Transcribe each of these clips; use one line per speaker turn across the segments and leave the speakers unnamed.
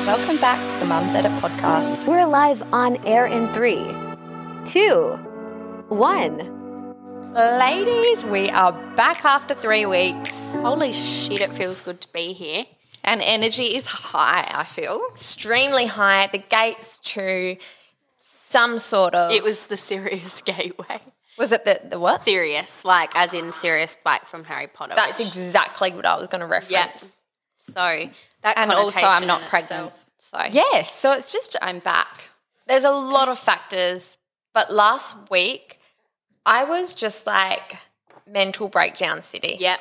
Welcome back to the Mums Edit podcast.
We're live on air in 3, 2, 1.
Ladies, we are back after 3 weeks.
Holy shit, it feels good to be here.
And energy is high, I feel. Extremely high. The gates to some sort of...
It was the Sirius Gateway.
Was it the what?
Sirius, like as in Sirius Black from Harry Potter.
That's exactly what I was going to reference.
Yep. So that
And also
connotation
I'm not
in
pregnant.
itself-
So
Yes, so it's just I'm back. There's a lot of factors, but last week I was just like mental breakdown city.
Yep.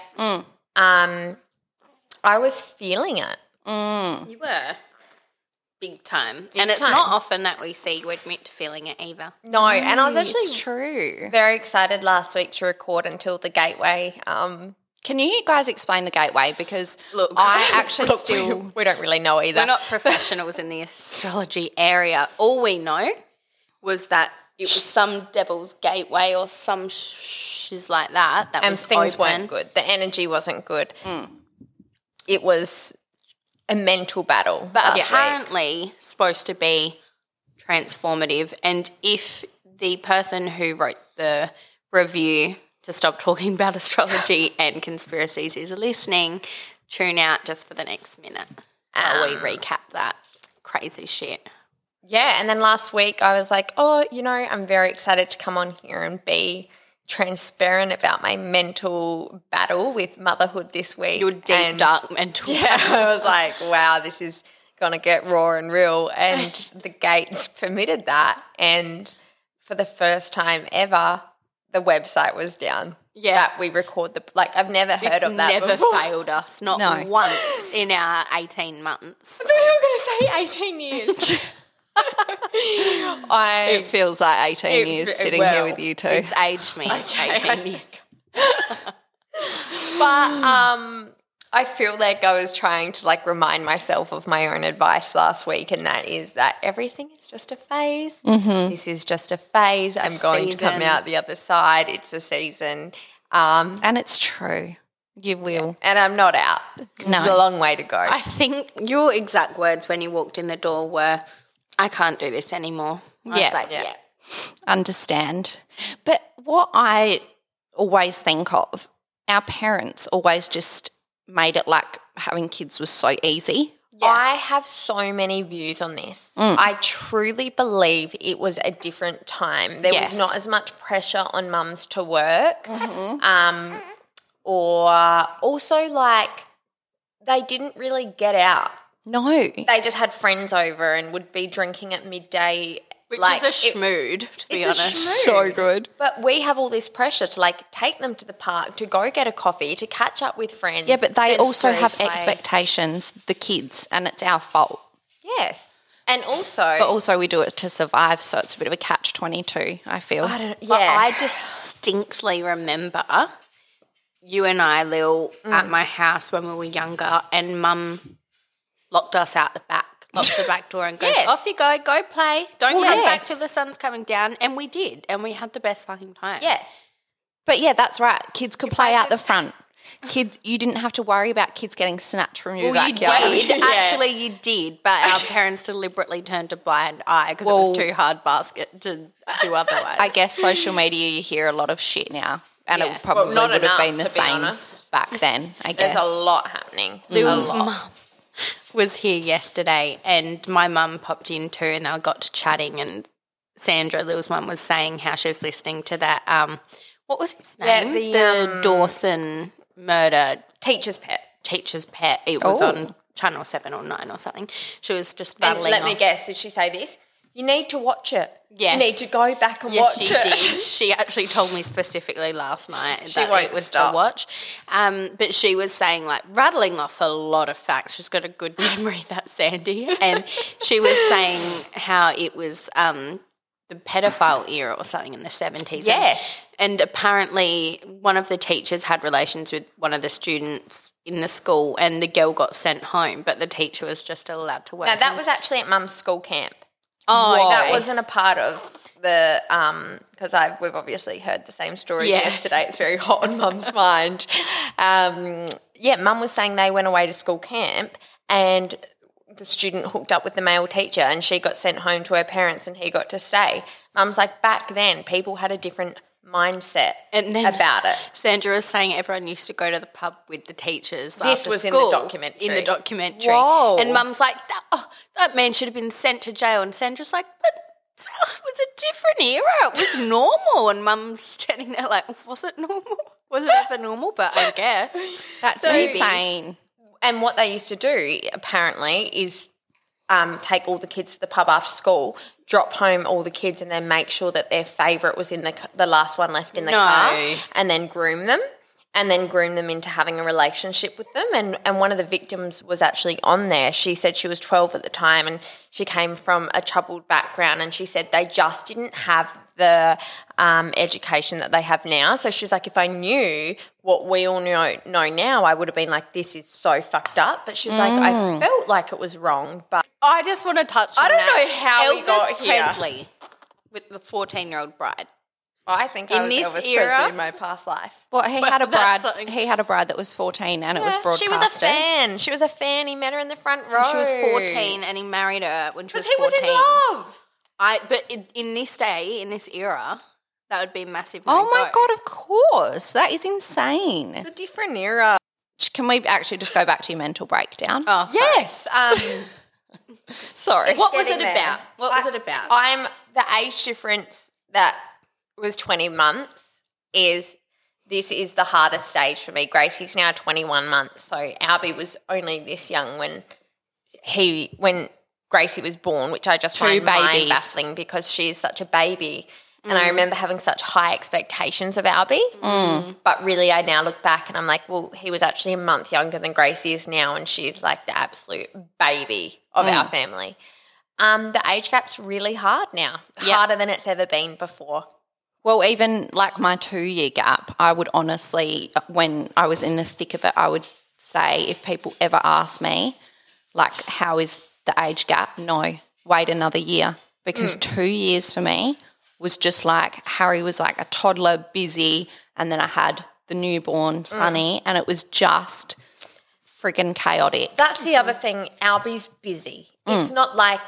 I was feeling it.
You were. Big time. And it's
time.
not often that we see you admit to feeling it either.
No, and I was
it's
actually
true.
very excited last week to record until the gateway.
Can you guys explain the gateway? Because
Look,
I actually
Look,
still...
we don't really know either.
We're not professionals in the astrology area. All we know was that it was some devil's gateway or some shiz like that
and
was
things
open.
weren't good. The energy wasn't good. It was a mental battle.
But
last week.
apparently supposed to be transformative. And if the person who wrote the review to stop talking about astrology and conspiracies is listening, tune out just for the next minute while we recap that crazy shit.
Yeah, and then last week I was like, I'm very excited to come on here and be transparent about my mental battle with motherhood this week.
Your deep,
And
dark mental
yeah, I was like, wow, this is going to get raw and real. And the gates permitted that. And for the first time ever, the website was down.
Yeah.
That we record I've never heard
It's
of that
never
before.
failed us, not
No.
once in our 18 months.
I thought you were going to say 18 years.
It feels like 18 years sitting here with you two.
It's aged me 18 years.
But I feel like I was trying to remind myself of my own advice last week, and that is that everything is just a phase. This is just a phase. I'm going to come
season.
out the other side. It's a season.
And it's true. You will.
And I'm not out.
No.
It's a long way to go.
I think your exact words when you walked in the door were, I can't do this anymore. I
Yeah.
was like,
Yeah.
Understand. But what I always think of, our parents always just made it like having kids was so easy.
I have so many views on this. I truly believe it was a different time. There
Yes.
was not as much pressure on mums to work. Or also they didn't really get out.
No.
They just had friends over and would be drinking at midday.
Which is a schmood, to be
it's a
honest.
schmood.
So good.
But we have all this pressure to take them to the park, to go get a coffee, to catch up with friends.
Yeah, but they
send
also have
through play.
expectations, the kids, and it's our fault.
Yes. And also,
But also we do it to survive, so it's a bit of a catch-22, I feel.
yeah.
But I distinctly remember you and I, Lil, at my house when we were younger, and Mum locked us out the back, locked the back door and goes,
Yes.
off you go play. Don't come back
yes.
till the sun's coming down. And we did, and we had the best fucking time.
Yes.
But yeah, that's right. Kids could play
I
out the
did-
front. You didn't have to worry about kids getting snatched from your
Well, you
backyard.
did.
Yeah.
Actually, you did. But our parents deliberately turned a blind eye because it
Well-
was too hard basket to do otherwise.
I guess social media, you hear a lot of shit now. And
Yeah.
it probably
not
would have
enough,
been the
to be
same
honest.
back then, I guess.
There's a lot happening.
Lil's
A lot.
mum was here yesterday and my mum popped in too and they got to chatting and Sandra, Lil's mum, was saying how she was listening to that, what was his
Yeah,
name?
the,
Dawson murder
Teacher's pet.
teacher's pet. It was
Oh.
on Channel 7 or 9 or something. She was just
And
battling
let me
off-
guess, did she say this? You need to watch it.
Yes.
You need to go back and
Yes,
watch
she
it.
did. She actually told me specifically last night
She
that
won't
it was
stop.
to watch. But she was saying, rattling off a lot of facts. She's got a good memory, that Sandy. And she was saying how it was the pedophile era or something in the 70s.
Yes.
And apparently one of the teachers had relations with one of the students in the school and the girl got sent home, but the teacher was just allowed to work.
Now, that was actually at Mum's school camp.
Oh,
That
okay.
wasn't a part of the because we've obviously heard the same story
Yeah.
yesterday. It's very hot on Mum's mind. Mum was saying they went away to school camp and the student hooked up with the male teacher and she got sent home to her parents and he got to stay. Mum's like, back then people had a different mindset about it.
Sandra was saying everyone used to go to the pub with the teachers.
This was
school,
in the documentary.
In the documentary.
Whoa.
And Mum's like, that man should have been sent to jail. And Sandra's like, but it was a different era. It was normal. And Mum's standing there like, was it normal? Was it ever normal? But I guess.
That's insane.
And what they used to do, apparently, is take all the kids to the pub after school, drop home all the kids and then make sure that their favourite was in the last one left in the car, and then groom them into having a relationship with them. And one of the victims was actually on there. She said she was 12 at the time and she came from a troubled background, and she said they just didn't have the education that they have now. So she's like, if I knew what we all know now, I would have been like, this is so fucked up. But she's like, I felt like it was wrong. But
I just want to touch on
I don't know how we
Elvis
got here.
Presley with the 14-year-old bride.
I think I was
this
Elvis
era-
Presley in my past life.
Well, he had a
that's
bride.
something-
He had a bride that was 14, and it was broadcasted.
She was a fan. She was a fan. He met her in the front row.
She was 14 and he married her when she was 14.
He was in love.
But in this day, in this era, that would be a massive
Oh my
no-go.
God, of course. That is insane.
It's a different era.
Can we actually just go back to your mental breakdown?
Oh, sorry.
Yes.
Sorry.
What was it
Getting there.
about? What was it about?
I'm the age difference that was 20 months this is the hardest stage for me. Gracie's now 21 months. So Albie was only this young when Gracie was born, which I just find mind baffling because she is such a baby. And I remember having such high expectations of Albie. But really I now look back and I'm like, well, he was actually a month younger than Gracie is now, and she's like the absolute baby of our family. The age gap's really hard now, harder than it's ever been before.
Well, even like my 2-year gap, I would honestly, when I was in the thick of it, I would say if people ever ask me, like, how is the age gap? No, wait another year, because 2 years for me was just like Harry was like a toddler, busy, and then I had the newborn, Sonny, and it was just friggin' chaotic.
That's the other thing. Albie's busy. It's not like,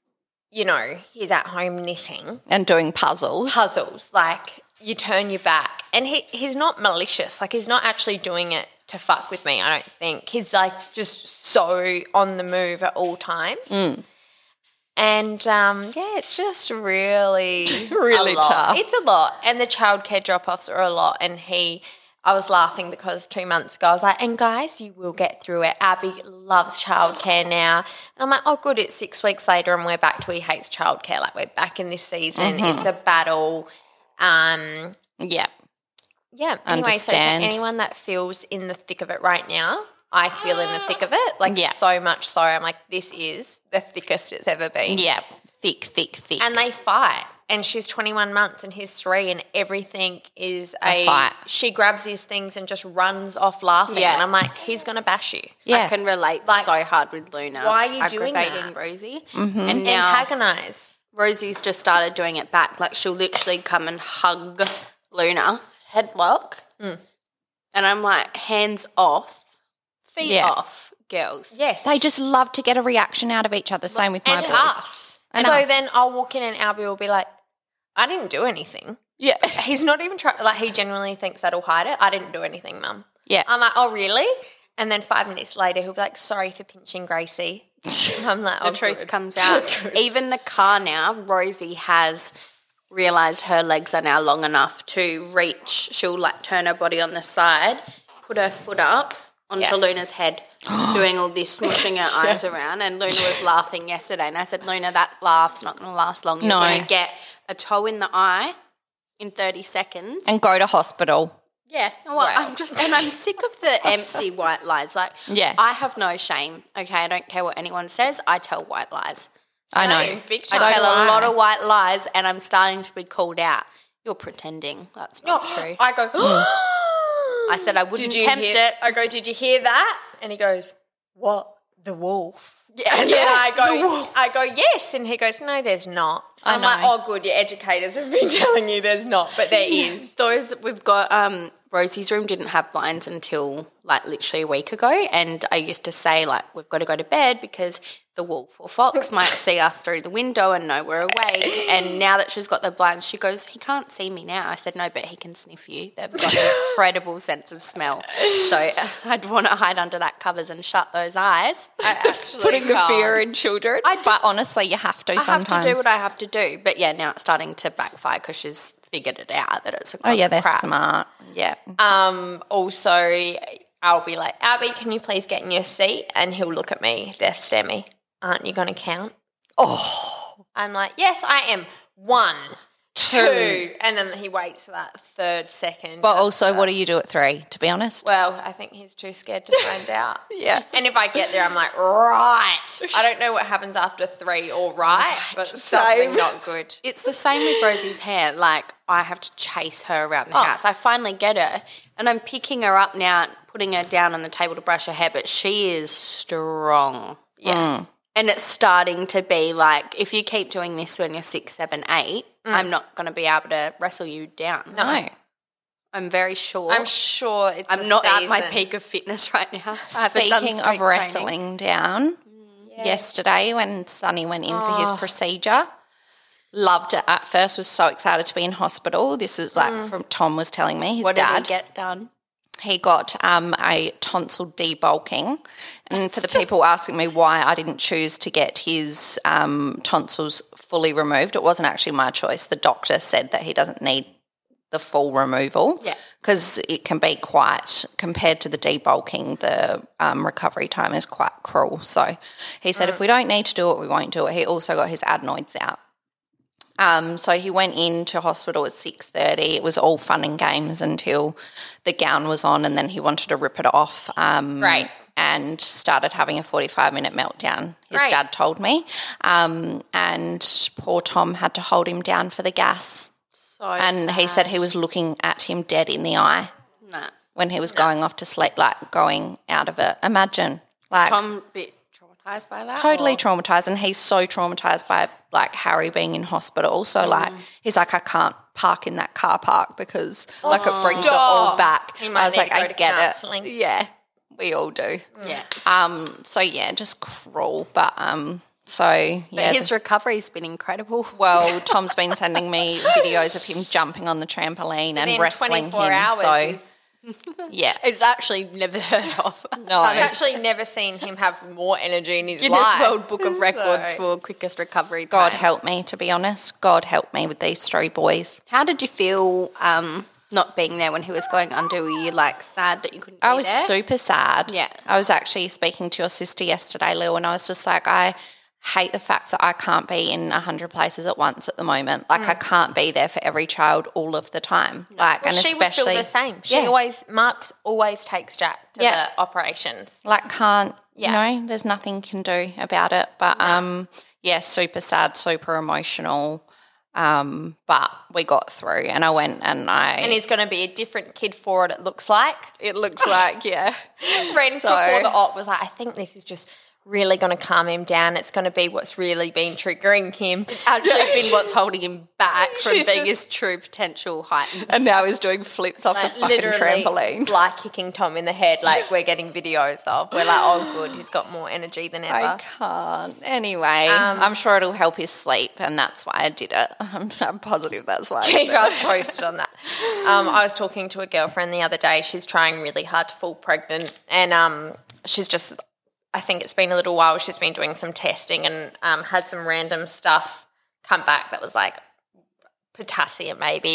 he's at home knitting.
And doing puzzles.
Like, you turn your back. And he's not malicious. Like, he's not actually doing it to fuck with me, I don't think. He's, like, just so on the move at all times. And, it's just really
Really
a lot.
tough.
It's a lot. And the childcare drop-offs are a lot. And I was laughing because 2 months ago I was like, and guys, you will get through it. Abby loves childcare now. And I'm like, oh, good, it's 6 weeks later and we're back to he hates childcare. Like, we're back in this season. It's a battle.
Yeah.
Yeah. Anyway,
Understand.
so to anyone that feels in the thick of it right now, I feel in the thick of it. Like, so much so. I'm like, this is the thickest it's ever been.
Yeah. Thick.
And they fight. And she's 21 months and he's 3, and everything is a
fight.
She grabs his things and just runs off laughing.
Yeah.
And I'm like, he's going to bash you.
Yeah.
I can relate
Like,
so hard with Luna.
why are you doing
aggravating
that?
Rosie. And now
Antagonise.
Rosie's just started doing it back. Like, she'll literally come and hug Luna, headlock, and I'm like, hands off, feet off, girls.
Yes.
They just love to get a reaction out of each other. Same with my
and
boys.
us.
And
so
us.
then I'll walk in and Albie will be like, I didn't do anything.
Yeah.
He's not even trying, like, he genuinely thinks that'll hide it. I didn't do anything, Mum.
Yeah.
I'm like, oh, really? And then 5 minutes later, he'll be like, sorry for pinching Gracie. I'm like,
The truth comes out. Even the car now, Rosie has realised her legs are now long enough to reach. She'll, like, turn her body on the side, put her foot up onto Luna's head, doing all this, smushing her eyes around. And Luna was laughing yesterday. And I said, Luna, that laugh's not going to last long. You're
No.
going to get a toe in the eye in 30 seconds.
And go to hospital.
Yeah, well, I'm sick of the empty white lies. Like,
Yeah.
I have no shame. Okay, I don't care what anyone says. I tell white lies.
I know.
I tell a lot of white lies, and I'm starting to be called out. You're pretending. That's not true.
I go,
I said I wouldn't tempt it.
I go, did you hear that? And he goes, what? The wolf. Yeah. And then I go, yes. And he goes, no, there's not. I'm like, oh, good, your educators have been telling you there's not, but there is.
We've got Rosie's room didn't have blinds until like literally a week ago, and I used to say like we've got to go to bed because the wolf or fox might see us through the window and know we're awake. And now that she's got the blinds, she goes, he can't see me now. I said, no, but he can sniff you. They've got an incredible sense of smell. So I'd want to hide under that covers and shut those eyes.
Putting the fear in children. But honestly, you have to sometimes.
I have to do what I have to do. But yeah, now it's starting to backfire because she's figured it out that it's a crock
Oh yeah, they're
of crap.
smart. Yeah.
Also, I'll be like, Albie, can you please get in your seat? And he'll look at me, death stare me. Aren't you going to count?
Oh.
I'm like, yes, I am. 1, 2. And then he waits for that third second.
But also, what do you do at 3, to be honest?
Well, I think he's too scared to find out.
Yeah.
And if I get there, I'm like, right. I don't know what happens after 3 or right, but something not good.
It's the same with Rosie's hair. Like, I have to chase her around the house. I finally get her, and I'm picking her up now, putting her down on the table to brush her hair, but she is strong.
Yeah.
And it's starting to be like, if you keep doing this when you're 6, 7, 8, I'm not going to be able to wrestle you down.
No.
I'm very sure.
I'm sure it's
I'm not at my peak of fitness right now.
Speaking of wrestling down, yesterday when Sonny went in for his procedure, loved it at first, was so excited to be in hospital. This is like from Tom was telling me, his
what
dad.
Did he get done?
He got a tonsil debulking. And for the people asking me why I didn't choose to get his tonsils fully removed, it wasn't actually my choice. The doctor said that he doesn't need the full removal because it can be quite, compared to the debulking, the recovery time is quite cruel. So he said if we don't need to do it, we won't do it. He also got his adenoids out. So he went into hospital at 6:30. It was all fun and games until the gown was on, and then he wanted to rip it off.
Right.
And started having a 45-minute meltdown, his
Right.
dad told me. And poor Tom had to hold him down for the gas. And he said he was looking at him dead in the eye when he was going off to sleep, like going out of it. Imagine. Like,
Tom a bit traumatised by that?
totally traumatised, and he's so traumatised by like Harry being in hospital. So like he's like, I can't park in that car park because like it brings it all back.
He might
I was
need
like,
to go
I
to
get
counselling.
it. Yeah, we all do.
Yeah.
So yeah, just cruel. But so yeah.
But his recovery's been incredible.
well, Tom's been sending me videos of him jumping on the trampoline and
Within
wrestling
24
him.
hours
So
is-
yeah,
It's actually never heard of.
no.
I've actually never seen him have more energy in his
Guinness
life.
World Book of Records
So-
for quickest recovery time.
God help me, to be honest. God help me with these 3 boys.
How did you feel not being there when he was going under? Were you like sad that you couldn't
I
be
was
there?
super sad.
Yeah.
I was actually speaking to your sister yesterday, Lou, and I was just like, I hate the fact that I can't be in 100 places at once at the moment. Like I can't be there for every child all of the time. Like,
Well,
and
she
especially
would feel the same. Mark always takes Jack to the operations.
like can't, you know, there's nothing you can do about it. But yeah, super sad, super emotional. But we got through, and I went and
And he's going to be a different kid for it looks like.
it looks like, yeah.
Ren
So-
before the op was like, I think this is just really going to calm him down. It's going to be what's really been triggering him.
It's actually been what's holding him back from
She's
being
just-
his true potential heightened.
And now he's doing flips off the fucking trampoline.
fly kicking Tom in the head like we're getting videos of. We're like, oh good, he's got more energy than ever.
I can't. Anyway, I'm sure it'll help his sleep, and that's why I did it. I'm positive that's why.
Keep us posted on that. I was talking to a girlfriend the other day. She's trying really hard to fall pregnant, and she's just, I think it's been a little while. She's been doing some testing and had some random stuff come back that was like potassium, maybe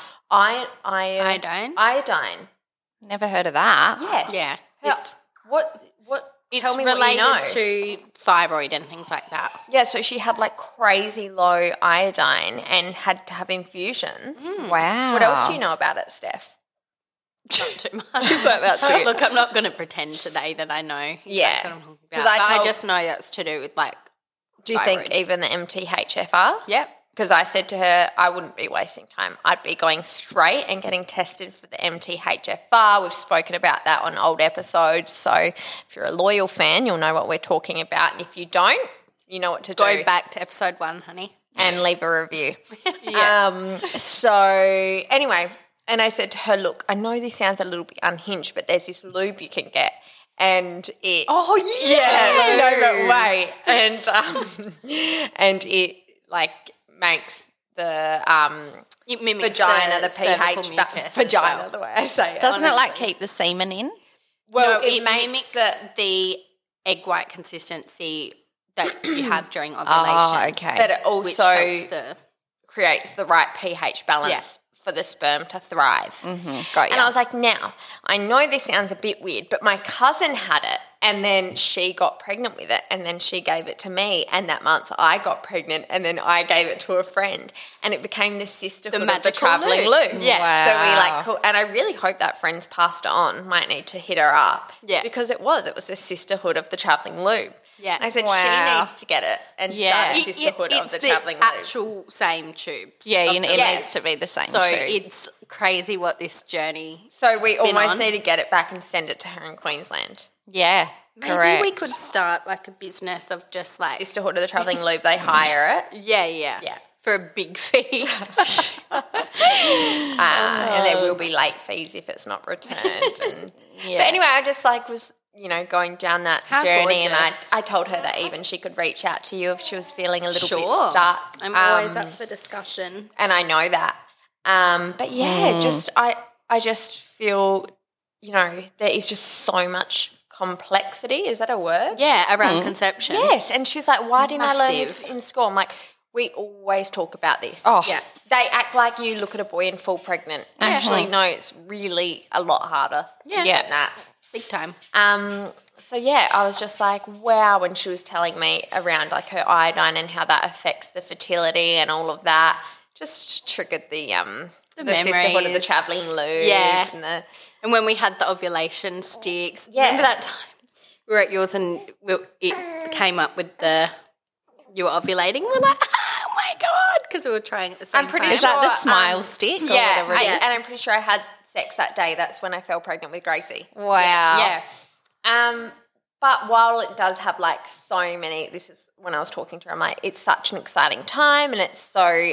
Iodine?
Iodine.
Never heard of that.
Yes.
Yeah.
What?
It's
Tell me
related
what you know.
to thyroid and things like that.
Yeah, so she had like crazy low iodine and had to have infusions.
Wow.
What else do you know about it, Steph?
Not too much.
She's like, that's it.
Look, I'm not going to pretend today that I know
Yeah.
exactly what I'm talking
'Cause
about.
I
I
told-
just know that's to do with like
Do you
thyroid.
think even the MTHFR?
Yep.
Because I said to her, I wouldn't be wasting time. I'd be going straight and getting tested for the MTHFR. We've spoken about that on old episodes. So if you're a loyal fan, you'll know what we're talking about. And if you don't, you know what to
Go
do.
back to episode 1, honey.
and leave a review. So anyway, and I said to her, look, I know this sounds a little bit unhinged, but there's this lube you can get. And it...
Oh, yeah.
No, but wait. And it, like, makes the
it mimics
vagina, the
cervical
pH...
mucus
vagina,
as well.
the way I say it.
Doesn't it like
honestly.
keep the semen in?
Well,
no, it
makes
mimics
it...
the egg white consistency that you have during ovulation.
Oh, okay.
But it
Which
also
helps the...
creates the right pH balance for the sperm to thrive.
Got you.
And I was like, now, I know this sounds a bit weird, but my cousin had it and then she got pregnant with it and then she gave it to me and that month I got pregnant and then I gave it to a friend and it became the sisterhood of the
magical
travelling
lube.
lube.
Yeah.
Wow.
So and I really hope that friend's passed it on, might need to hit her up.
Yeah.
Because it was the sisterhood of the travelling lube.
Yeah.
And I said,
Wow.
she needs to get it and
Yeah.
start a sisterhood of
it's
the travelling lube.
actual same tube.
yeah, it
Yeah.
needs to be the same
So
too.
it's crazy what this journey...
So we
Spin
almost
on.
need to get it back and send it to her in Queensland.
yeah,
Maybe
correct.
we could start like a business of just like...
Sisterhood of the Travelling Lube, they hire it.
Yeah. For a big fee.
And there will be late fees if it's not returned. And,
Yeah.
But anyway, I just was, going down that
How
journey and
gorgeous.
I told her that even she could reach out to you if she was feeling a little bit
Sure.
stuck.
I'm always up for discussion.
And I know that. But yeah, I just feel, there is just so much complexity. Is that a word?
Yeah, around conception.
Yes. And she's like, why didn't I learn this
Massive.
in school? I'm like, we always talk about this.
Oh,
Yeah.
They act like you look at a boy and fall pregnant. Actually, no, it's really a lot harder
Yeah.
than that.
Big time.
So yeah, I was just like, wow, when she was telling me around like her iodine and how that affects the fertility and all of that, just triggered the sisterhood of the
memories.
travelling lube.
Yeah.
And
And when we had the ovulation sticks,
Yeah.
remember that time we were at yours and it came up with you were ovulating? We were like, oh my God, because we were trying at the same
I'm pretty
time.
is that the
sure,
smile stick or
yeah,
whatever it is?
and I'm pretty sure I had sex that day. That's when I fell pregnant with Gracie.
Wow.
Yeah. But while it does have like so many, this is when I was talking to her, I'm like, it's such an exciting time and it's so,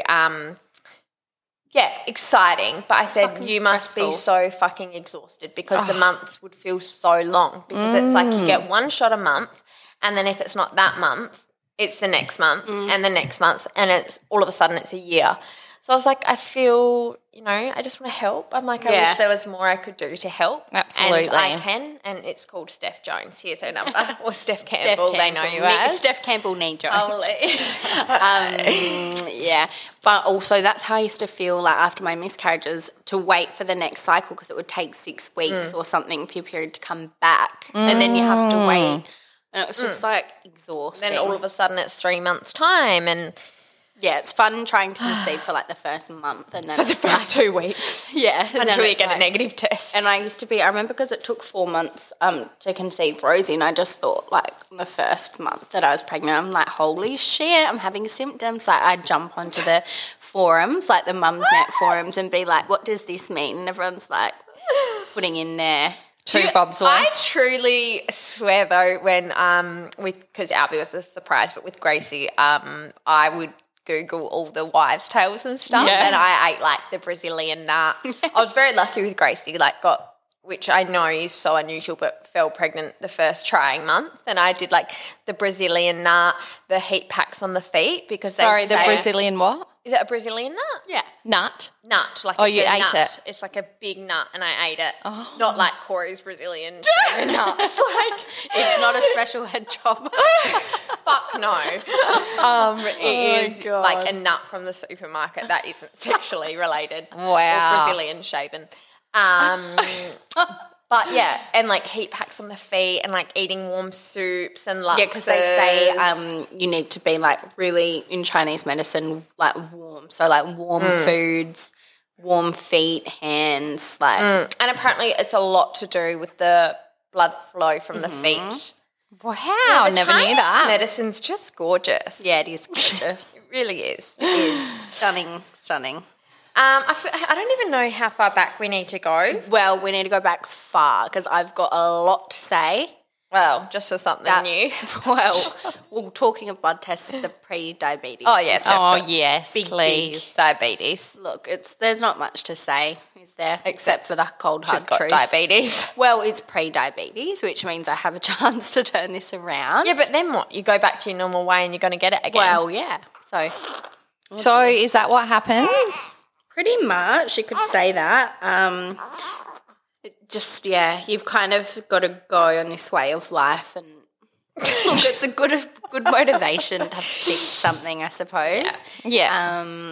exciting. But I said,
fucking
you must be
stressful.
so fucking exhausted because the months would feel so long because it's like you get one shot a month and then if it's not that month, it's the next month and the next month and it's all of a sudden it's a year. So I was like, I feel, I just want to help. I'm like, I
Yeah.
wish there was more I could do to help.
Absolutely.
And I can, and it's called Steph Jones. Here's her number. Or Steph Campbell, they know you as.
Steph Campbell knee Jones.
Holy.
Yeah, but also that's how I used to feel like after my miscarriages to wait for the next cycle because it would take 6 weeks or something for your period to come back and then you have to wait. And it was just like exhausting.
Then all of a sudden it's 3 months' time and
yeah, it's fun trying to conceive for like the first month and then
for the first 2 weeks
yeah, and then
until you
it's
get a
like-
negative test.
And I remember because it took 4 months to conceive Rosie and I just thought like the first month that I was pregnant, I'm like, holy shit, I'm having symptoms. Like I'd jump onto the forums, like the Mumsnet forums and be like, what does this mean? And everyone's like putting in their...
Two bobs worth.
I truly swear though, when because Albie was a surprise, but with Gracie, I would Google all the wives' tales and stuff,
Yeah.
and I ate like the Brazilian nut. I was very lucky with Gracie, which I know is so unusual, but fell pregnant the first trying month, and I did like the Brazilian nut, the heat packs on the feet because
Sorry, the
say-
Brazilian what?
Is it a Brazilian nut?
Yeah.
Nut.
Nut, like
Oh,
it's
you
a
ate
nut.
it?
It's like a big nut, and I ate it.
Oh.
Not like Corey's Brazilian nuts. Like
It's not a special head job.
fuck no. It is like a nut from the supermarket that isn't sexually related.
Wow.
Or Brazilian shaven. But yeah, and like heat packs on the feet and like eating warm soups and like
Yeah, because they say you need to be like really in Chinese medicine like warm. So like warm foods, warm feet, hands, like
and apparently it's a lot to do with the blood flow from the feet.
Wow, I never knew
Chinese
that.
medicine's just gorgeous.
yeah, it is gorgeous.
It really is.
It is stunning.
I don't even know how far back we need to go.
Well, we need to go back far because I've got a lot to say.
Well, just for something new.
Well, talking of blood tests, the pre-diabetes.
Oh, yes.
Oh, yes,
Big,
please.
Diabetes.
Look, there's not much to say, is there? Except for the cold
She's
hard
got
truth.
diabetes.
Well, it's pre-diabetes, which means I have a chance to turn this around.
Yeah, but then what? You go back to your normal way and you're going to get it again.
Well, yeah. So
So is that what happens?
pretty much, you could say that. You've kind of got to go on this way of life, and look, it's a good motivation to have to stick to something, I suppose.
Yeah.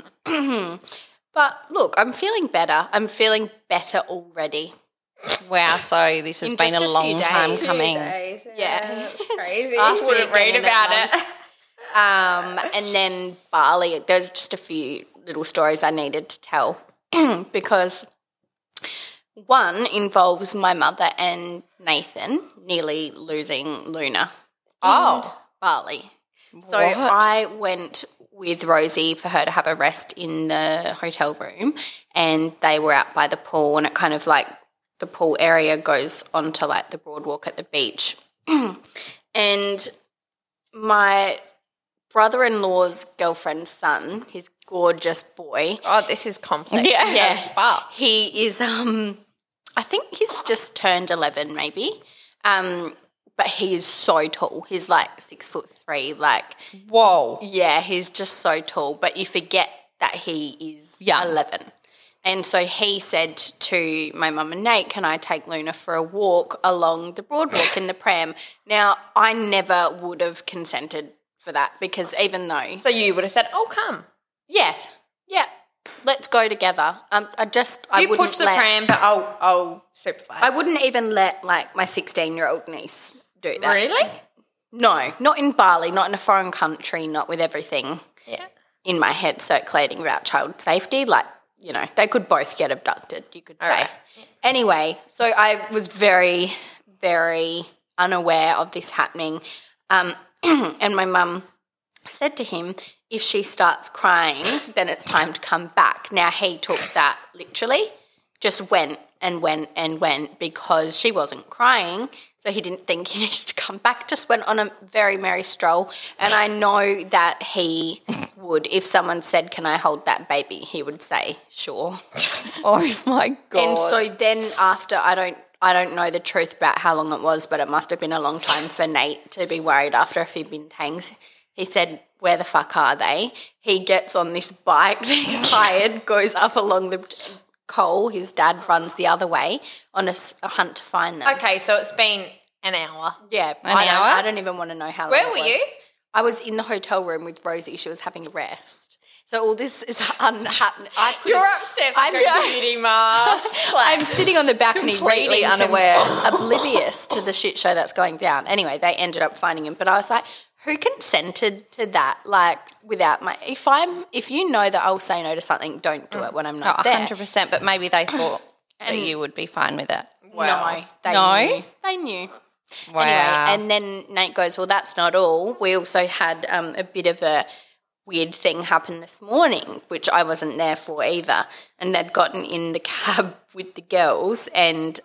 But look, I'm feeling better. I'm feeling better already.
Wow, so this has
In
been
just
a
a
long
few
time
days.
coming.
Yeah.
Crazy.
Ask me
Wouldn't read
again in a
about
month.
it.
And then Bali, there's just a few little stories I needed to tell because one involves my mother and Nathan nearly losing Luna in Bali. So
What?
I went with Rosie for her to have a rest in the hotel room, and they were out by the pool, and it kind of like the pool area goes onto like the boardwalk at the beach. And my brother-in-law's girlfriend's son, his gorgeous boy.
Oh, this is complex.
Yeah. He is, I think he's just turned 11 maybe. But he is so tall. He's like 6'3", like,
Whoa.
yeah, he's just so tall. But you forget that he is
Young.
11. And so he said to my mum and Nate, can I take Luna for a walk along the boardwalk in the pram? Now, I never would have consented for that because even though...
So you would have said, "Oh, come."
Yes, yeah, let's go together. I
You
wouldn't
push the pram, but I'll supervise.
I wouldn't even let like my 16-year-old niece do that.
Really?
No, not in Bali, not in a foreign country, not with everything
Yeah.
in my head circulating about child safety. Like, you know, they could both get abducted, you could say.
right.
Anyway, so I was very, very unaware of this happening. And my mum said to him, if she starts crying, then it's time to come back. Now, he took that literally, just went and went and went because she wasn't crying, so he didn't think he needed to come back, just went on a very merry stroll. And I know that he would, if someone said, can I hold that baby, he would say, sure.
Oh, my God.
And so then after, I don't know the truth about how long it was, but it must have been a long time for Nate to be worried after a few bintangs. He said, where the fuck are they? He gets on this bike that he's hired, goes up along the Cole, his dad runs the other way on a hunt to find them.
Okay, so it's been an hour.
Yeah.
An hour?
I don't even want to know how long
Where
it
were
was.
you?
I was in the hotel room with Rosie. She was having a rest. So all this is unhappening.
You're upstairs.
I'm
like a beauty mask.
I'm sitting on the balcony
Completely
reading,
unaware.
oblivious to the shit show that's going down. Anyway, they ended up finding him, but I was like, who consented to that? Like, without my, if you know that I'll say no to something, don't do it when I'm not there.
100%, but maybe they thought that you would be fine with it.
No, they
No?
knew. They knew.
Wow.
Anyway, and then Nate goes, well, that's not all. We also had a bit of a weird thing happen this morning, which I wasn't there for either. And they'd gotten in the cab with the girls, and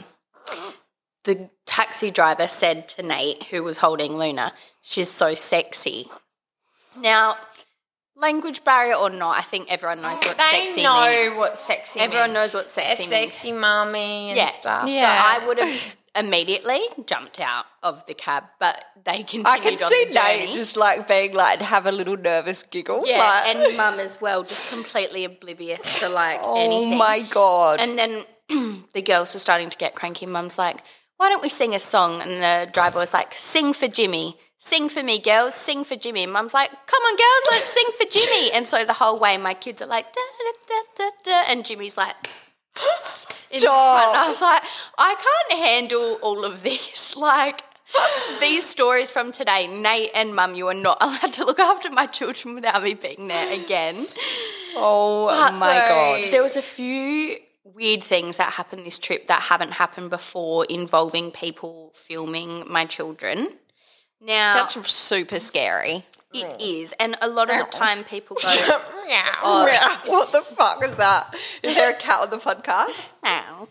the taxi driver said to Nate, who was holding Luna, she's so sexy. Now, language barrier or not, I think everyone knows what sexy
They know
means.
what sexy
Everyone
means.
knows what sexy
A
means.
sexy mummy and stuff.
Yeah.
So I would have immediately jumped out of the cab, but they continued
I can
on
see
the journey.
Nate just like being like, have a little nervous giggle.
Yeah,
like,
and mum as well, just completely oblivious to like
oh
anything.
my God.
And then the girls were starting to get cranky. Mum's like, why don't we sing a song? And the driver was like, sing for Jimmy. Sing for me, girls. Sing for Jimmy. And Mum's like, come on, girls, let's sing for Jimmy. And so the whole way my kids are like, da, da, da, da, da, and Jimmy's like, in the front. I was like, I can't handle all of this. Like, these stories from today, Nate and Mum, you are not allowed to look after my children without me being there again.
oh my God.
There was a few weird things that happened this trip that haven't happened before involving people filming my children. Now,
That's super scary.
It is. And a lot of the time people go,
What the fuck is that? Is there a cat on the podcast?
meow.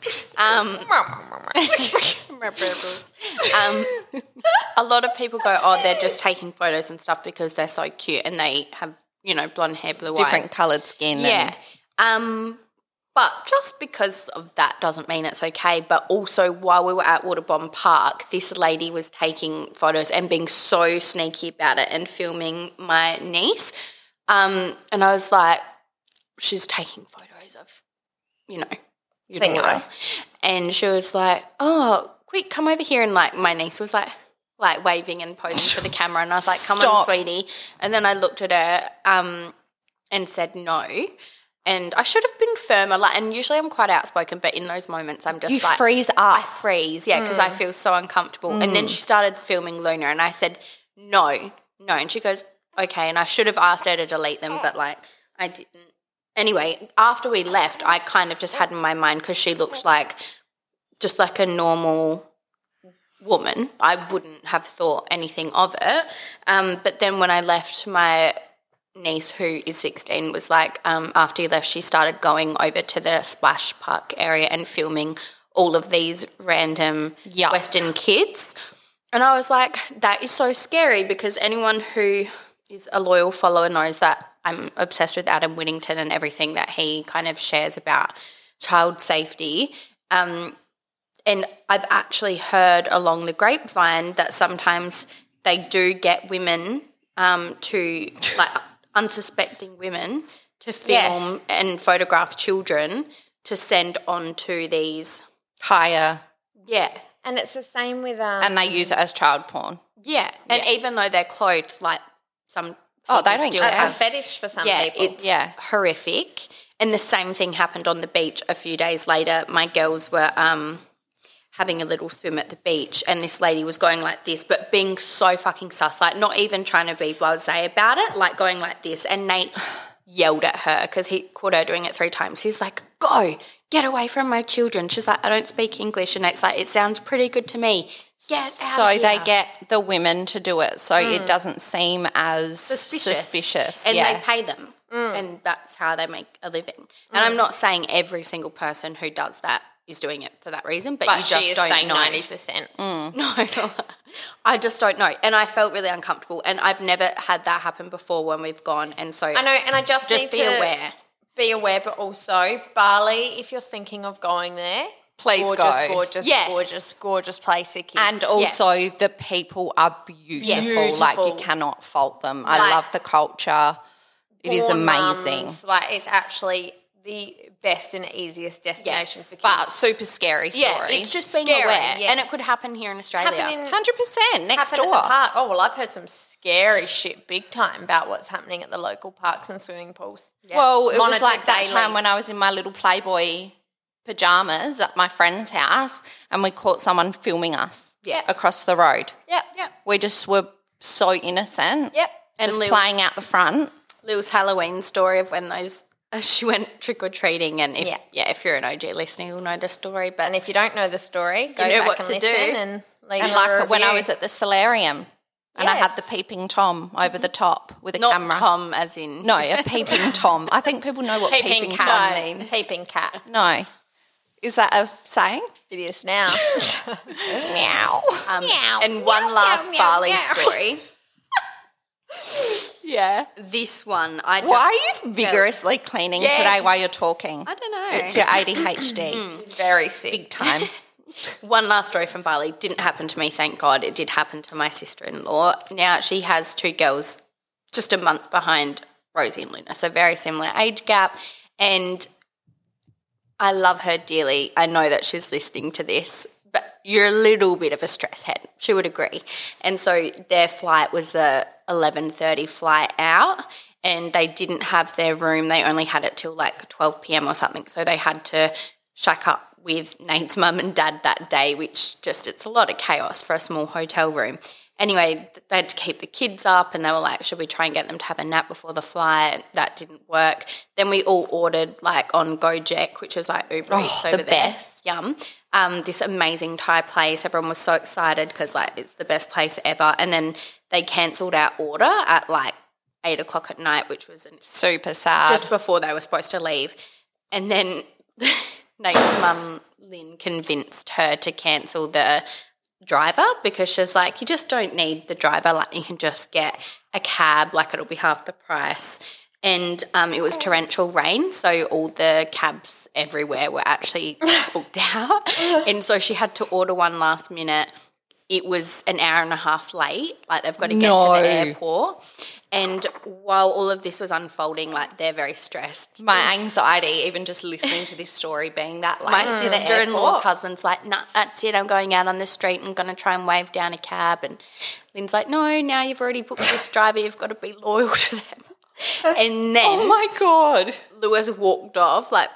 A lot of people go, oh, they're just taking photos and stuff because they're so cute and they have, blonde hair, blue eyes.
Different coloured skin.
Yeah. But just because of that doesn't mean it's okay. But also while we were at Waterbomb Park, this lady was taking photos and being so sneaky about it and filming my niece. And I was like, she's taking photos of, your daughter. And she was like, oh, quick, come over here. And like my niece was like waving and posing for the camera. And I was like, come on, sweetie. And then I looked at her and said no. And I should have been firmer. And usually I'm quite outspoken, but in those moments I'm just
You freeze up.
I freeze, because I feel so uncomfortable. And then she started filming Luna and I said, no. And she goes, okay. And I should have asked her to delete them, but I didn't. Anyway, after we left, I kind of just had in my mind, because she looks just like a normal woman, I wouldn't have thought anything of it. But then when I left, my niece, who is 16, was like, after you left, she started going over to the splash park area and filming all of these random Western kids. And I was like, that is so scary, because anyone who is a loyal follower knows that I'm obsessed with Adam Whittington and everything that he kind of shares about child safety. And I've actually heard along the grapevine that sometimes they do get women unsuspecting women to film and photograph children to send on to these
higher.
Yeah.
And it's the same with
and they use it as child porn.
Yeah. And even though they're clothed, some
they don't
still
it's
have
a fetish for some people.
It's horrific. And the same thing happened on the beach a few days later. My girls were having a little swim at the beach, and this lady was going like this, but being so fucking sus, not even trying to be blasé about it, going like this. And Nate yelled at her because he caught her doing it 3 times. He's like, go, get away from my children. She's like, I don't speak English. And Nate's like, it sounds pretty good to me. Get out
so
of here.
they get the women to do it, so it doesn't seem as suspicious.
And they pay them, and that's how they make a living. And I'm not saying every single person who does that is doing it for that reason, but you just don't know.
90%.
No, I just don't know. And I felt really uncomfortable, and I've never had that happen before when we've gone. And so
I know, and I just need
be aware.
Be aware, but also Bali, if you're thinking of going there,
please go.
Gorgeous place.
And also the people are beautiful. You cannot fault them. I love the culture. It is amazing.
Mums, it's actually the best and easiest destination for kids.
But super scary story.
Yeah, it's just being aware. Yes. And it could happen here in Australia.
100% next door.
At the park. Oh, well, I've heard some scary shit big time about what's happening at the local parks and swimming pools.
Yeah. Well, it was like that time when I was in my little Playboy pajamas at my friend's house and we caught someone filming us across the road.
Yep.
We just were so innocent.
Yep.
And just playing out the front.
Lil's Halloween story of when she went trick-or-treating, and if you're an OG listener, you'll know the story. But
if you don't know the story, go back and listen and leave a review.
When I was at the solarium and I had the peeping Tom over the top with a camera.
Not Tom as in...
No, a peeping Tom. I think people know what peeping Tom means.
Peeping cat.
No. Is that a saying?
It is now.
Meow.
And one last Bali story.
Yeah.
This one,
why are you vigorously cleaning today while you're talking?
I don't know.
It's your ADHD. It's very sick. Big time.
One last story from Bali. Didn't happen to me, thank God. It did happen to my sister-in-law. Now, she has 2 girls just a month behind Rosie and Luna, so very similar age gap. And I love her dearly. I know that she's listening to this, but you're a little bit of a stress head. She would agree. And so their flight was a 11:30 flight out, and they didn't have their room. They only had it till 12 p.m. or something. So they had to shack up with Nate's mum and dad that day, which it's a lot of chaos for a small hotel room. Anyway, they had to keep the kids up and they were like, should we try and get them to have a nap before the flight? That didn't work. Then we all ordered like on Gojek, which is like Uber Eats over
the
there.
best.
Yum. This amazing Thai place. Everyone was so excited because like it's the best place ever. And then they cancelled our order at like 8 o'clock at night, which was
Super sad.
just before they were supposed to leave. And then Nate's mum, Lynn, convinced her to cancel the driver because she's like, you just don't need the driver. Like you can just get a cab, like it'll be half the price. And it was torrential rain, so all the cabs everywhere were actually booked out. And so she had to order one last minute. It was an hour and a half late. Like they've got to get to the airport. And while all of this was unfolding, like they're very stressed.
My anxiety, even just listening to this story, being that late.
My
to the
sister-in-law's
airport.
husband's like, nah, that's it, I'm going out on the street and going to try and wave down a cab. And Lynn's like, no, now you've already booked this driver, you've got to be loyal to them. And then
Oh my God.
Lewis walked off, like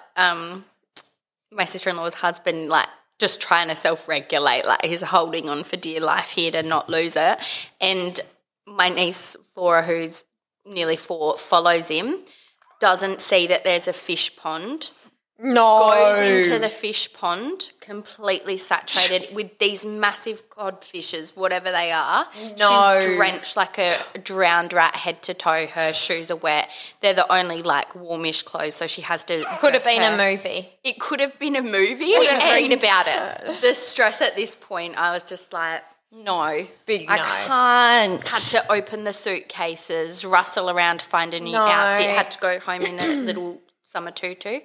my sister-in-law's husband, like just trying to self-regulate, like he's holding on for dear life here to not lose it. And my niece Flora, who's nearly 4, follows him, doesn't see that there's a fish pond, goes into the fish pond completely saturated with these massive codfishes, whatever they are.
No.
She's drenched like a drowned rat head to toe. Her shoes are wet. They're the only like warmish clothes, so she has to
Could have
dress
been
her.
a movie.
It could have been a movie.
Didn't read
and
about it.
the stress at this point, I was just like,
No.
Big
I
no.
can't.
had to open the suitcases, rustle around to find a new
No.
outfit, had to go home in a little summer tutu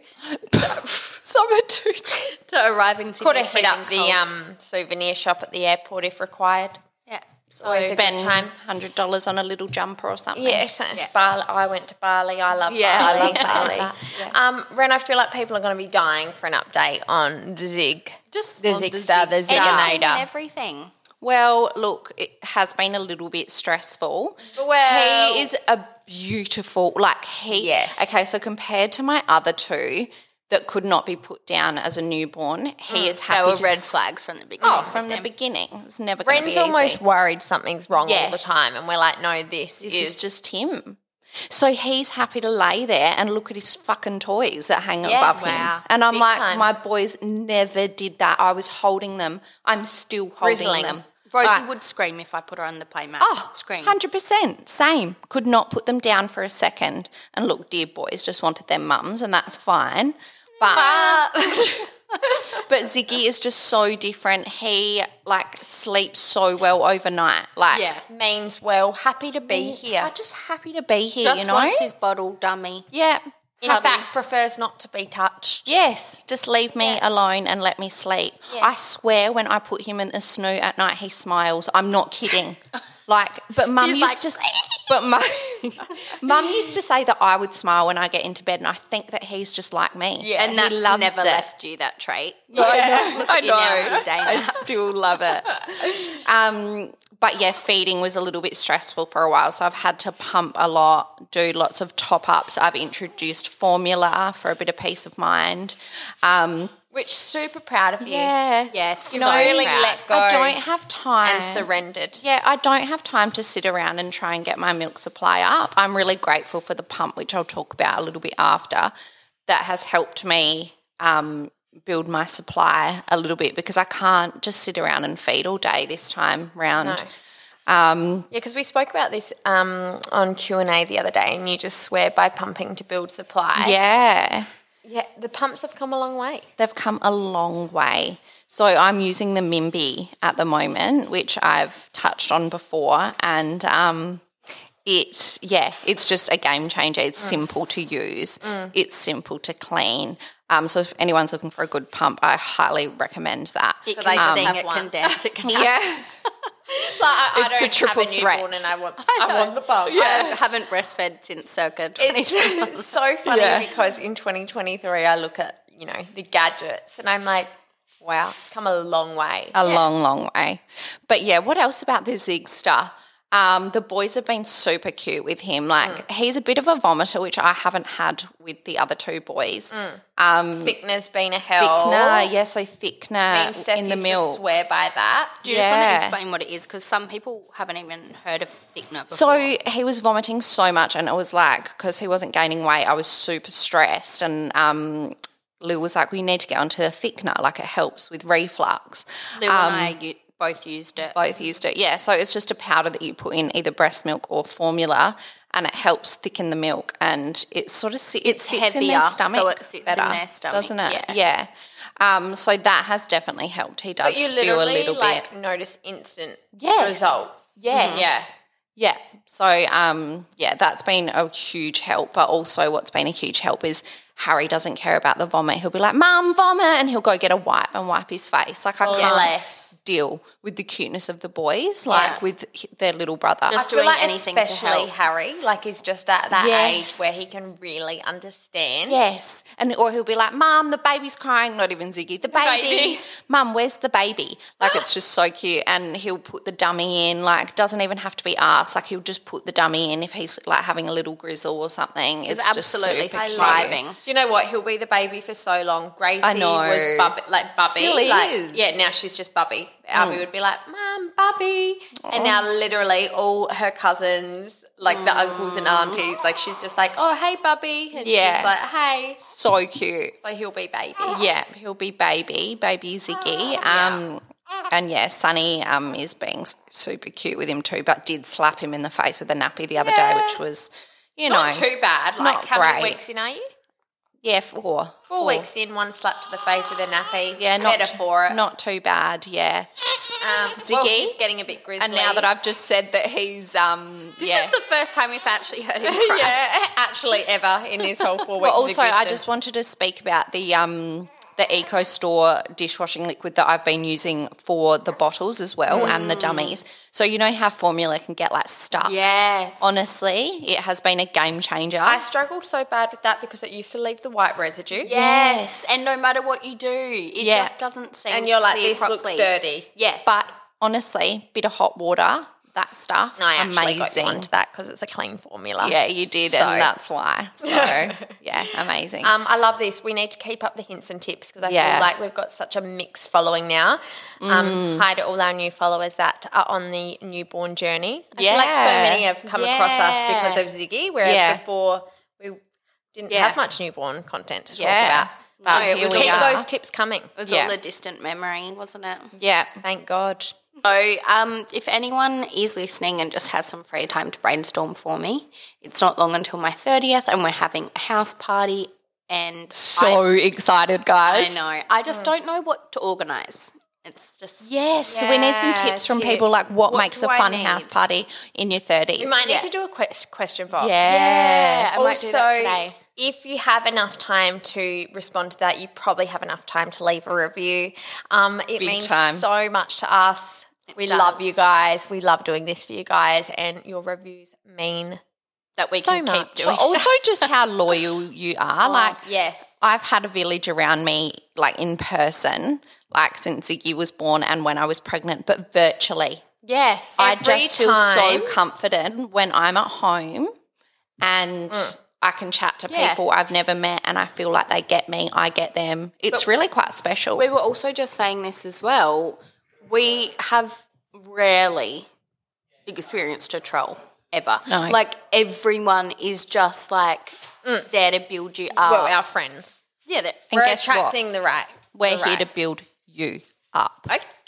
Summer too.
to arrive in Sydney.
Could have hit up
freezing cold.
the souvenir shop at the airport if required.
Yeah. So
Always a good
Spend
time.
$100 on a little jumper or something.
Yes, Bali. I went to Bali. I love
Yeah,
Bali.
I love Bali.
Ren, I feel like people are going to be dying for an update on the Zig.
Just
the
on the
Zigster, the
Zigster.
anything and
Ziganator.
everything.
Well, look, it has been a little bit stressful.
Well-
he is a beautiful,
Yes.
Okay, so compared to my other two that could not be put down as a newborn, he is
They
happy
were
to
red
s-
flags from the beginning.
Oh, from the beginning. It was never going to be
Ren's
easy.
almost worried something's wrong all the
Yes.
time, and we're like, no, this
This is just him. So he's happy to lay there and look at his fucking toys that hang above
wow.
him. And I'm
Big
like,
time.
my boys never did that. I was holding them. I'm still holding
Grizzling.
them.
Rosie
Like,
would scream if I put her on the playmat.
Oh,
scream.
100%. Same. Could not put them down for a second. And look, dear boys just wanted their mums, and that's fine. But but Ziggy is just so different. He sleeps so well overnight.
Yeah.
means well. Happy to be here.
I'm just happy to be here,
Just
you know?
wants his bottle, dummy.
Yeah.
In fact, prefers not to be touched.
Yes, just leave me alone and let me sleep. I swear when I put him in the snoot at night, he smiles. I'm not kidding. But Mum
He's
used
like,
to, but Mum used to say that I would smile when I get into bed, and I think that he's just like me.
Yeah.
And that's
he loves
never
it.
left you, that trait.
I know.
Look at you now, you Dana.
I still love it. But yeah, feeding was a little bit stressful for a while, so I've had to pump a lot, do lots of top-ups. I've introduced formula for a bit of peace of mind.
Which super proud of you.
Yeah.
Yes,
You
so
know, really
proud.
let go
I don't have time.
and surrendered.
Yeah, I don't have time to sit around and try and get my milk supply up. I'm really grateful for the pump, which I'll talk about a little bit after, that has helped me build my supply a little bit, because I can't just sit around and feed all day this time round.
No. Yeah, because we spoke about this on Q&A the other day, and you just swear by pumping to build supply.
Yeah,
Yeah, the pumps have come a long way.
they've come a long way. So I'm using the Mimby at the moment, which I've touched on before, and it's just a game changer. It's simple to use. It's simple to clean. So if anyone's looking for a good pump, I highly recommend that.
It
So
can
they
sing,
have
it
one.
can dance, it can
Yeah.
I
It's the
don't
triple
have a newborn
threat.
and I want the pump.
I haven't breastfed since circa 2021.
It's so funny
Yeah.
because in 2023 I look at, the gadgets and I'm like, wow, it's come a long way.
A long, long way. But yeah, what else about the Zigster? The boys have been super cute with him. Like, he's a bit of a vomiter, which I haven't had with the other two boys.
Thickener's been a hell.
Thickener, so
Me
thickener
and Steph
in the
used
milk.
to swear by that.
Do you just want to explain what it is? Because some people haven't even heard of thickener before.
So he was vomiting so much, and it was like, because he wasn't gaining weight, I was super stressed, and Lou was like, we need to get onto the thickener, like it helps with reflux.
Lou and I both used it.
Both used it, yeah. So it's just a powder that you put in either breast milk or formula, and it helps thicken the milk, and it sort of sits in
heavier,
their stomach
so it sits
better,
in their stomach,
doesn't it?
yeah.
So that has definitely helped. He does
But you
spew a
literally
little
like
bit.
notice instant
Yes.
results.
Yes.
Yeah.
Yeah. So, that's been a huge help. But also what's been a huge help is Harry doesn't care about the vomit. He'll be like, Mum, vomit, and he'll go get a wipe and wipe his face. Like, I can't deal with the cuteness of the boys, like with their little brother.
Just
I feel
doing
like
anything to
especially
help.
Harry, like he's just at that
Yes.
age where he can really understand.
Yes. Or he'll be like, Mum, the baby's crying. Not even Ziggy. The baby. Mum, where's the baby? Like, it's just so cute. And he'll put the dummy in, like, doesn't even have to be us. Like, he'll just put the dummy in if he's, like, having a little grizzle or something. It's
absolutely
just super cute.
thriving.
Do you know what? He'll be the baby for so long. Gracie
I know.
was Bubby.
Still
like,
is.
yeah, now she's just Bubby. Albie would be like, Mum, Bubby. And now literally all her cousins, like the uncles and aunties, like she's just like, oh, hey, Bubby. And
Yeah.
she's like, hey.
So cute.
So he'll be baby.
Yeah, he'll be baby Ziggy. And Sonny is being super cute with him too, but did slap him in the face with a nappy the other day, which was,
Not too bad. Like,
not
how many
great.
weeks in are you?
Yeah, 4.
4 weeks in, one slap to the face with a nappy.
Yeah, not
better for it.
Not too bad. Yeah.
Well,
Ziggy.
he's getting a bit grizzly.
And now that I've just said that he's
This is the first time we've actually heard him cry.
yeah, actually ever in his whole 4 weeks.
But
of
also, I
existence.
just wanted to speak about the Eco Store dishwashing liquid that I've been using for the bottles as well and the dummies. So you know how formula can get like stuck?
Yes.
Honestly, it has been a game changer.
I struggled so bad with that because it used to leave the white residue.
Yes. And no matter what you do, it
Yeah.
just doesn't seem
And
to
you're like,
clear
this
properly.
looks dirty.
Yes.
But honestly, bit of hot water, that stuff,
No, I actually
amazing.
got you onto that because it's a clean formula.
Yeah, you did,
So-
and that's why. So, yeah, amazing.
I love this. We need to keep up the hints and tips because I
Yeah.
feel like we've got such a mixed following now. Hi to all our new followers that are on the newborn journey. I feel like so
Yeah.
many have come across us because of Ziggy, whereas
Yeah.
before we didn't
Yeah.
have much newborn content to talk
Yeah.
about.
But
No,
here
we'll
we
keep
are.
those tips coming.
It was
Yeah.
all a distant memory, wasn't it?
Yeah.
Thank God.
So, if anyone is listening and just has some free time to brainstorm for me, it's not long until my 30th and we're having a house party and
So excited,
I
guys.
know. I just don't know what to organise. It's just...
Yes, we need some tips from people like what makes
do
a
I
fun
need?
house party in your 30s.
We might need
Yeah.
to do a question box.
Yeah.
I might do that today.
If you have enough time to respond to that, you probably have enough time to leave a review. It means
time.
so much to us. We
does.
love you guys. We love doing this for you guys, and your reviews mean
That we
so
can
much.
keep doing.
But also just how loyal you are. Like,
yes.
I've had a village around me, like in person, like since Ziggy was born and when I was pregnant, but virtually.
Yes.
I
Every
just feel so
time-
comforted when I'm at home and I can chat to
Yeah.
people I've never met and I feel like they get me, I get them. It's really quite special.
We were also just saying this as well. We have rarely experienced a troll ever.
No.
Like everyone is just like there to build you up.
Well, our friends.
yeah,
We're
guess what?
attracting the right.
We're
the
here
right.
to build you up.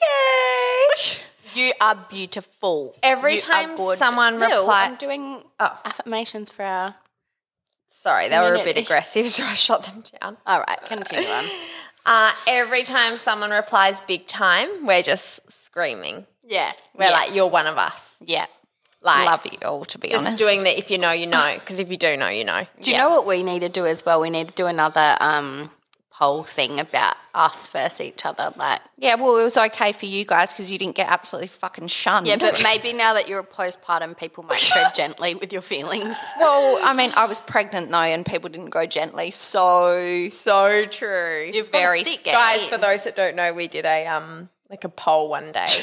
Okay.
you are beautiful.
Every
You are
time
gorgeous.
someone
Lil,
reply-
I'm doing
Oh.
affirmations for our...
Sorry, they were a bit
Community.
aggressive, so I shut them down.
All right, continue on.
Every time someone replies big time, we're just screaming.
Yeah.
We're like, you're one of us.
Yeah.
Like,
Love you all, to be
just
honest.
doing the if you know, you know. Because if you do know, you know.
Do you know what we need to do as well? We need to do another poll thing about us versus each other. Like,
Yeah, well, it was okay for you guys because you didn't get absolutely fucking shunned.
yeah, but maybe now that you're a postpartum, people might tread gently with your feelings.
Well, I mean, I was pregnant though, and people didn't go gently. So
true.
You've
very
got a thick
scared.
Guys, for those that don't know, we did a like a poll one day.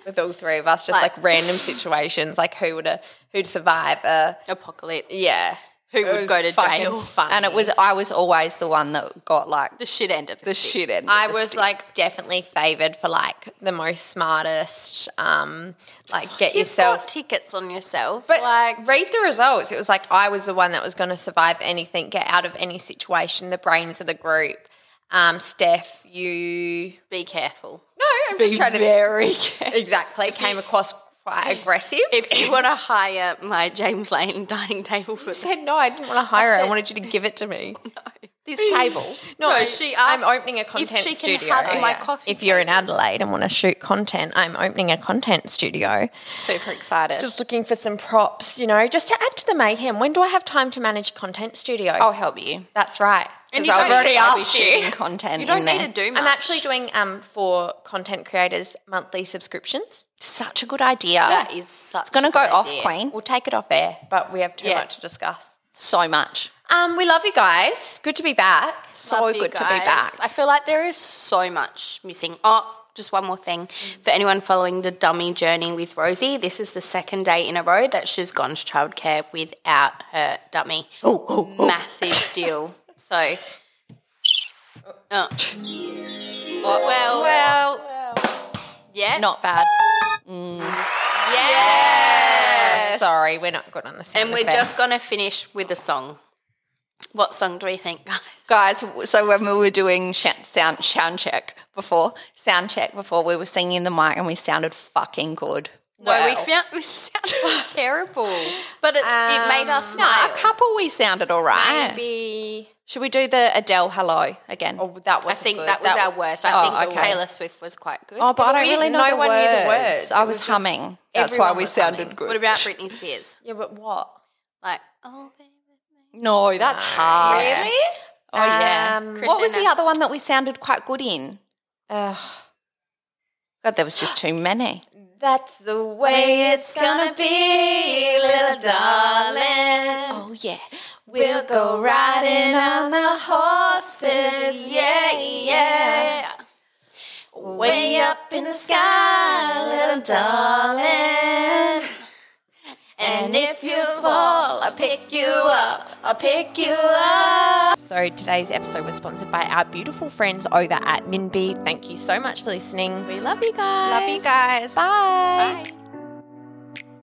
with all three of us, just like random situations, like who'd survive a
Apocalypse.
yeah.
Who
It
would
was
go to
fucking
jail.
funny.
And I was always the one that got like
The shit end of
the shit end. of
I
the
was
stick.
like definitely favoured for like the most smartest, like get
You've
yourself.
got tickets on yourself.
But
like,
read the results. It was like I was the one that was going to survive anything, get out of any situation, the brains of the group. Steph, you...
be careful.
No, I'm just trying to...
very
Exactly. Came across quite aggressive.
If you want to hire my James Lane dining table for
I said no, I didn't want to hire her. I wanted you to give it to me. This table.
No, she asked
I'm opening a content
if she can
studio.
have my coffee
If you're in
table.
Adelaide and want to shoot content, I'm opening a content studio.
super excited.
Just looking for some props, you know, just to add to the mayhem. When do I have time to manage content studio?
I'll help you.
That's right.
And
Because
you
I've
don't
already
need-
I'll be
asked you.
shooting content.
You don't
in
need
there.
to do much.
I'm actually doing for content creators monthly subscriptions.
Such a good idea.
That is such
It's going to
a
go
good
off,
idea.
Queen.
We'll take it off air, but we have too
Yeah.
much to discuss.
So much.
We love you guys. Good to be back.
So
Love you
good to be
guys.
back.
I feel like there is so much missing. Oh, just one more thing. For anyone following the dummy journey with Rosie, this is the second day in a row that she's gone to childcare without her dummy. Massive deal. So, well, yeah.
Not bad.
Yeah.
Sorry, we're not good on the sound
And we're
effects.
just going to finish with a song. What song do we think, guys?
Guys, so when we were doing sound check before, we were singing in the mic and we sounded fucking good.
No, we sounded terrible. But it made us
No,
smile.
a couple we sounded all right.
Maybe.
Should we do the Adele hello again?
Oh, that was
I think
good.
that was our worst. I think
okay.
Taylor Swift was quite good.
Oh, but I don't
we
really
didn't
know
know
the
one
words.
knew the words.
I
It
was
was just-
humming. That's why
everyone
we
was
sounded
humming.
good.
What about Britney Spears?
Yeah, but what?
Like, oh, baby.
No, that's hard.
Really?
Oh, yeah. What was the
Christina.
other one that we sounded quite good in?
Ugh.
God, there was just too many.
That's the way it's gonna be, little darling.
Oh, yeah.
We'll go riding on the horses, yeah, yeah. Way up in the sky, little darling. And if you fall, I'll pick you up, I'll pick you up. So today's episode was sponsored by our beautiful friends over at Minbee. Thank you so much for listening. We love you guys.
Love you guys.
Bye.
Bye.